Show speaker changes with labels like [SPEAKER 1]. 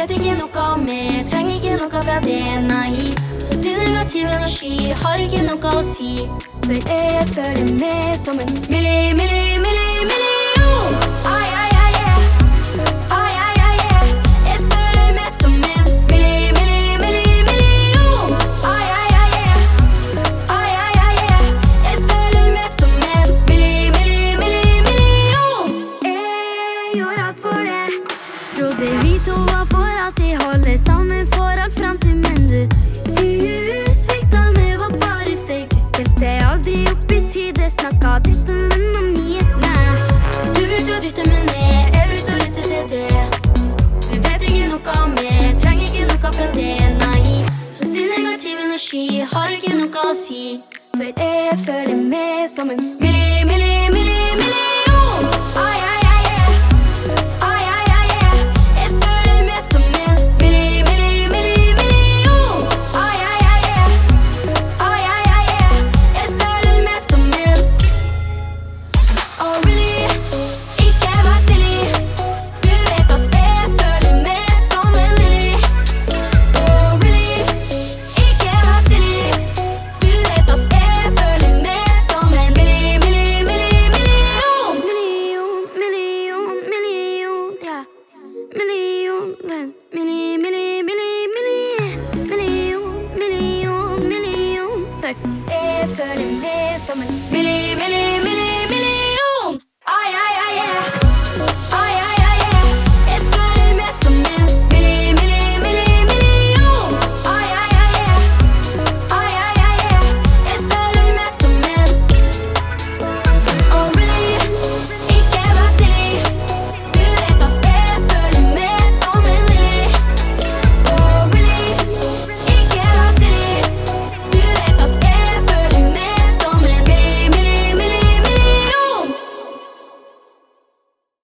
[SPEAKER 1] vet ikke noe om meg, trenger ikke noe fra det, nei. Så din negativ energi har ikke noe å si, for jeg føler meg som en million. Ai, ai, ai, yeah. Ai, ai, ai, yeah. Jeg føler meg som en million. Ai, ai, ai, yeah. Ai, ai, ai, yeah. Jeg føler meg som en million. Jeg gjorde alt for det. Trodde vi to var for alltid, holde sammen for all fremtid, men du svikta meg, var bare fake. Stilte aldri opp i tide, snakka dritt om vennen min, nei. Du brukte å dytte meg ned, jeg brukte å lytte til det. Du vet ikke noe om meg, trenger ikke noe fra det, nei. Så din negativ energi har ikke noe å si, for jeg føler meg som en million.